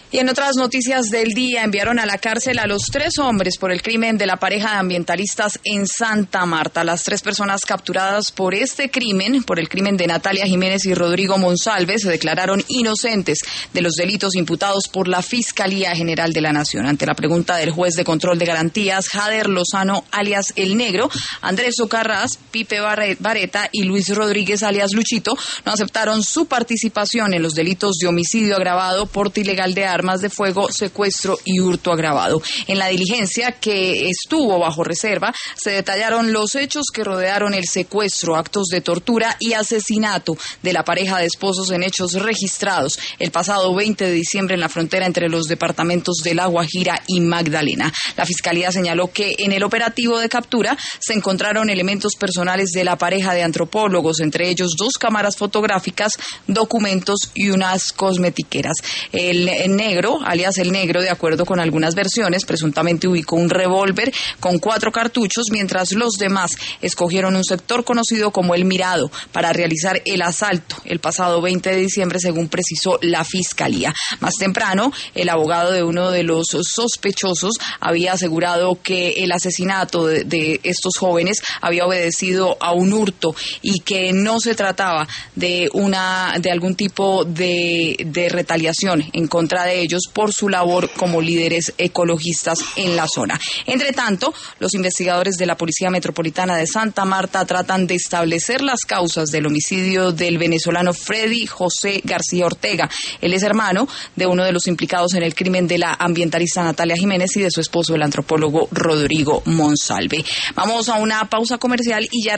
Y en otras noticias del día, enviaron a la cárcel a los 3 hombres por el crimen de la pareja de ambientalistas en Santa Marta. Las 3 personas capturadas por este crimen, por el crimen de Natalia Jiménez y Rodrigo Monsalve, se declararon inocentes de los delitos imputados por la Fiscalía General de la Nación. Ante la pregunta del juez de control de garantías, Jader Lozano, alias El Negro, Andrés Socarrás, Pipe Bareta y Luis Rodríguez, alias Luchito, no aceptaron su participación en los delitos de homicidio agravado, porte ilegal de armas de fuego, secuestro y hurto agravado. En la diligencia, que estuvo bajo reserva, se detallaron los hechos que rodearon el secuestro, actos de tortura y asesinato de la pareja de esposos en hechos registrados el pasado 20 de diciembre en la frontera entre los departamentos de La Guajira y Magdalena. La Fiscalía señaló que en el operativo de captura se encontraron elementos personales de la pareja de antropólogos, entre ellos 2 cámaras fotográficas, documentos y unas cosmetiqueras. El Negro, alias El Negro, de acuerdo con algunas versiones, presuntamente ubicó un revólver con 4 cartuchos, mientras los demás escogieron un sector conocido como El Mirado para realizar el asalto el pasado 20 de diciembre, según precisó la Fiscalía. Más temprano, el abogado de uno de los sospechosos había asegurado que el asesinato de estos jóvenes había obedecido a un hurto y que no se trataba de algún tipo de retaliación en contra de ellos por su labor como líderes ecologistas en la zona. Entre tanto, los investigadores de la Policía Metropolitana de Santa Marta tratan de establecer las causas del homicidio del venezolano Freddy José García Ortega. Él es hermano de uno de los implicados en el crimen de la ambientalista Natalia Jiménez y de su esposo, el antropólogo Rodrigo Monsalve. Vamos a una pausa comercial y ya